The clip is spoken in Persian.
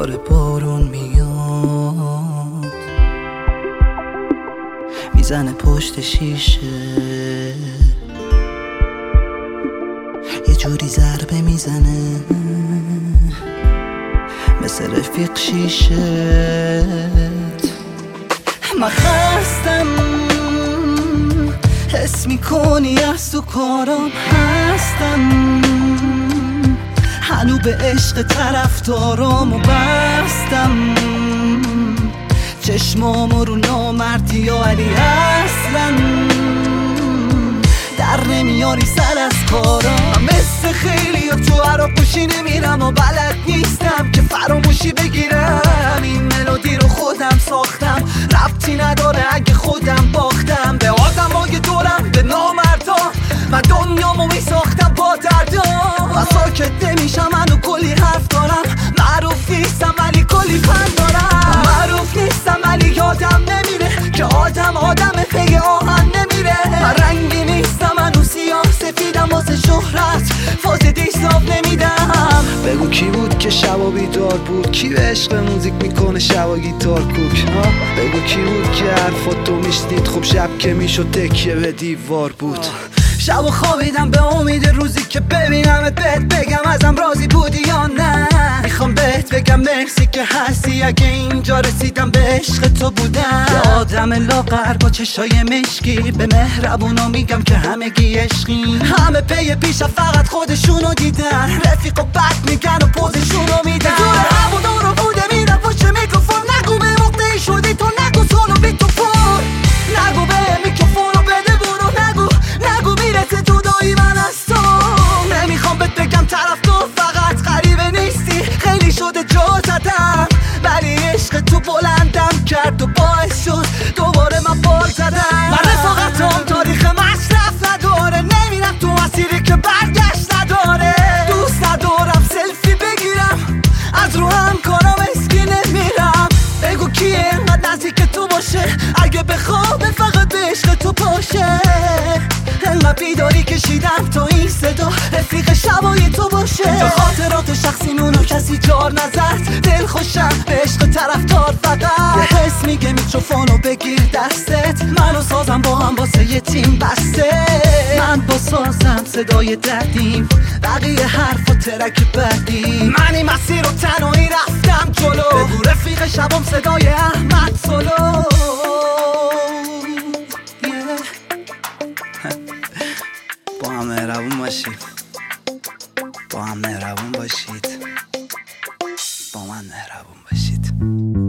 داره بارون میاد، میزنه پشت شیشه، یه جوری ضربه میزنه مثل رفیق شیشت. من خستم، حس میکنی از تو کارام هستم، هنو به عشق طرفدارامو بستم، چشمامو رو نامردی و علی اصلا در نمیاری سر از کارام. مثل خیلی تو عراقوشی نمیرم و بلد نیستم که فراموشی بگیرم. این ملودی رو خودم ساختم، ربطی نداره اگه خودم باختم به آدمای دورم، به نامردا. من دنیامو میساختم با دردام و ساکت نمیشم، منو کلی حرف دارم. معروف نیستم ولی کلی فن دارم، معروف نیستم ولی یادم نمیره که آدم پی آهن نمیره. من رنگی نیستم، منو سیاه سفیدم، واسه شهرت فاز دیساب نمیدم. بگو کی بود که شبا بیدار بود، کی به عشق موزیک میکنه شبا گیتار کوک. بگو کی بود که حرفاتو میشنید، خب شب که میشد تکیه به دیوار بود. شب و خوابیدم به امید روزی که ببینمت، بهت بگم ازم راضی بودی یا نه. میخوام بهت بگم مرسی که هستی، اگه اینجا رسیدم به عشق تو بودم. یه آدم لاغر با چشای مشکی، به مهربونا میگم که همگی عشقی. همه پی پیشم فقط خودشونو دیدن، رفیق و بد میگن و پوزشونو میدن. دور همون رو بوده میرم پشت میکروفون، نگو به مقطعی شدی تو، نگو سولو بی تو پر، نگو به میکروفونو بده برو، نگو میرسه تو دایی من از تو. نمیخوام بهت بگم طرف تو فقط غریبه نیستی، خیلی شده جا زدم ولی عشق تو بلندم کرد و باعث شد دوباره من بال زدم. من رفاقتم تاریخ مصرف نداره، نمیرم تو مسیری که برگشت نداره. دوست ندارم سلفی بگیرم، از رو هم کارم اسکی نمیرم. بگو کیه اینقدر نزدیک تو باشه، اگه بخوام فقط به عشق تو باشه. انقدر بیداری کشیدم تا این صدا رفیق شبای تو باشه. تا خاطرات شخصیمونو کسی جار نزد، دل خوشم به عشق طرفدار فقط. یه حس میگه میکروفونو بگیر دستت، منو سازم با هم واسه یه تیم بسته. من با سازم صدای دردیم، بقیه حرف و ترک بعدی. من این مسیر رو تنهایی رفتم جلو، بگو رفیق شبم صدای احمد سولو. با هم مهربون باشید، با هم مهربون باشید، با من مهربون باشید.